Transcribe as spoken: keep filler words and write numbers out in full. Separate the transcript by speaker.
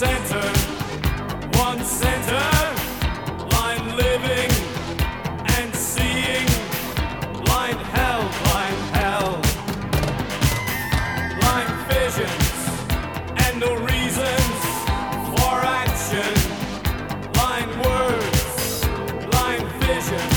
Speaker 1: center, one center, line living and seeing, line held, line held, line visions and no reasons for action, line words, line vision.